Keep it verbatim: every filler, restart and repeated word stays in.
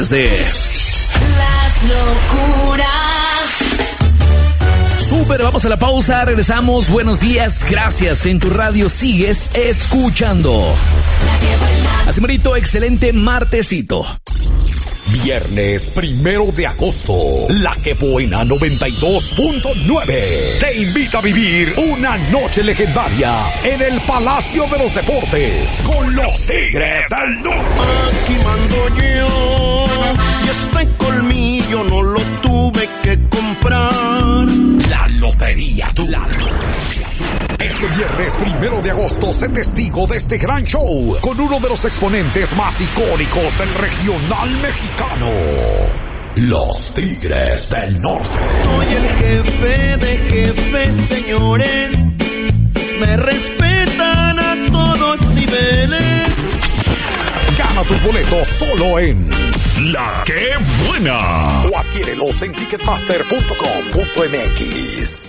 De Las locuras. Súper, vamos a la pausa, regresamos. Buenos días, gracias. En tu radio sigues escuchando. Así merito, excelente martesito. Viernes primero de agosto, La Que Buena noventa y dos punto nueve te invita a vivir una noche legendaria en el Palacio de los Deportes con los Tigres del Norte. Aquí mando yo y este colmillo no lo tuve que comprar. La Lotería Du. La Lotería Du. Este viernes primero de agosto, sé testigo de este gran show con uno de los exponentes más icónicos del regional mexicano, los Tigres del Norte. Soy el jefe de jefes, señores. Me respetan a todos niveles. Gana tus boletos solo en La Que Buena. O adquiérelos en ticketmaster punto com punto m x.